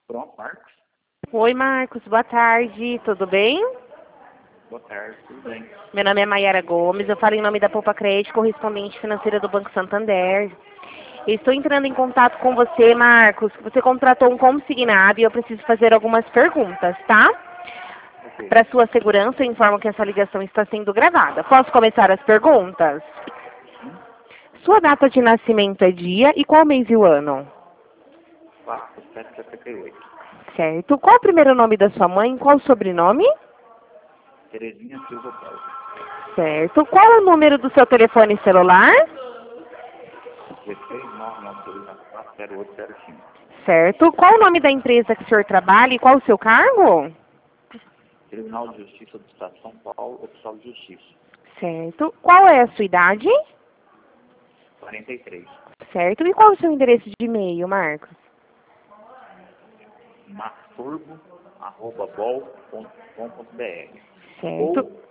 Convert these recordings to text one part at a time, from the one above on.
Pronto, Marcos? Oi, Marcos. Boa tarde. Tudo bem? Boa tarde, tudo bem? Meu nome é Maiara Gomes. Eu falo em nome da Poupa Crédito, correspondente financeira do Banco Santander. Eu estou entrando em contato com você, Marcos. Você contratou um consignado e eu preciso fazer algumas perguntas, tá? Ok. Para sua segurança, eu informo que essa ligação está sendo gravada. Posso começar as perguntas? Sua data de nascimento é dia e qual mês e o ano? 4/7/78. Certo. Qual o primeiro nome da sua mãe? Qual o sobrenome? Terezinha Silva Paulo. Certo. Qual é o número do seu telefone celular? 16/992/0805. Certo. Qual o nome da empresa que o senhor trabalha e qual o seu cargo? Tribunal de Justiça do Estado de São Paulo, Oficial de Justiça. Certo. Qual é a sua idade? 43. Certo. E qual o seu endereço de e-mail, Marcos? masturbo@bol.com.br Certo. ou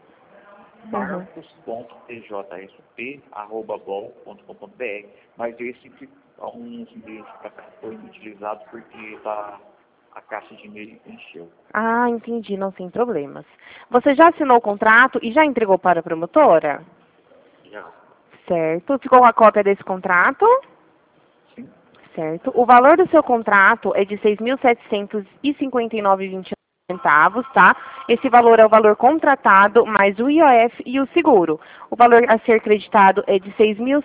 marcos.tjsp@bol.com.br. Mas esse que há uns meses para cá foi utilizado porque a caixa de e-mail encheu. Ah, entendi. Não tem problemas. Você já assinou o contrato e já entregou para a promotora? Já. Certo. Ficou com a cópia desse contrato? Sim. Certo. O valor do seu contrato é de R$ 6.759,29 centavos, tá? Esse valor é o valor contratado mais o IOF e o seguro. O valor a ser creditado é de R$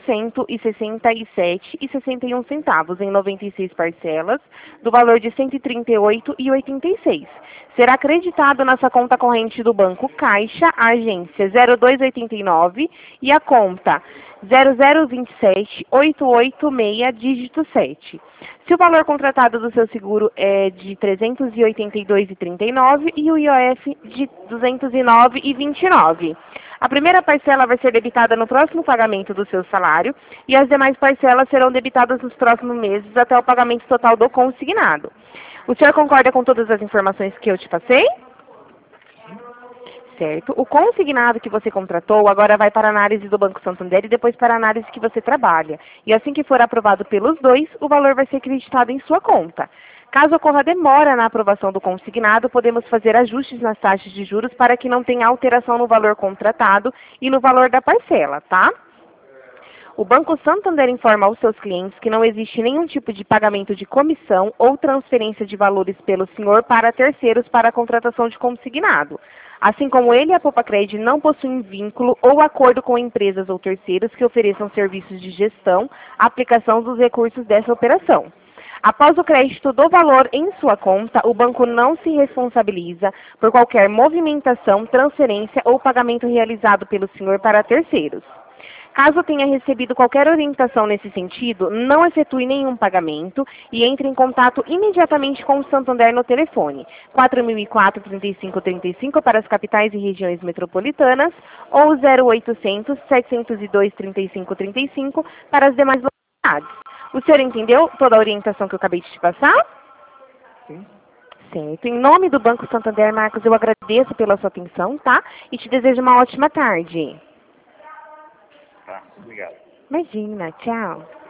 6.167,61 centavos em 96 parcelas, do valor de R$ 138,86. Será creditado na sua conta corrente do Banco Caixa, a agência 0289 e a conta 0027-886, dígito 7. Se o valor contratado do seu seguro é de R$ 382,39 e o IOF de R$ 209,29. A primeira parcela vai ser debitada no próximo pagamento do seu salário e as demais parcelas serão debitadas nos próximos meses até o pagamento total do consignado. O senhor concorda com todas as informações que eu te passei? Certo. O consignado que você contratou agora vai para a análise do Banco Santander e depois para a análise que você trabalha. E assim que for aprovado pelos dois, o valor vai ser creditado em sua conta. Caso ocorra demora na aprovação do consignado, podemos fazer ajustes nas taxas de juros para que não tenha alteração no valor contratado e no valor da parcela, tá? O Banco Santander informa aos seus clientes que não existe nenhum tipo de pagamento de comissão ou transferência de valores pelo senhor para terceiros para a contratação de consignado. Assim como ele e a Poupa-Cred não possuem vínculo ou acordo com empresas ou terceiros que ofereçam serviços de gestão, aplicação dos recursos dessa operação. Após o crédito do valor em sua conta, o banco não se responsabiliza por qualquer movimentação, transferência ou pagamento realizado pelo senhor para terceiros. Caso tenha recebido qualquer orientação nesse sentido, não efetue nenhum pagamento e entre em contato imediatamente com o Santander no telefone 4004-3535 para as capitais e regiões metropolitanas ou 0800-702-3535 para as demais localidades. O senhor entendeu toda a orientação que eu acabei de te passar? Sim. Certo. Em nome do Banco Santander, Marcos, eu agradeço pela sua atenção, tá? E te desejo uma ótima tarde. Tá, obrigado. Imagina, tchau.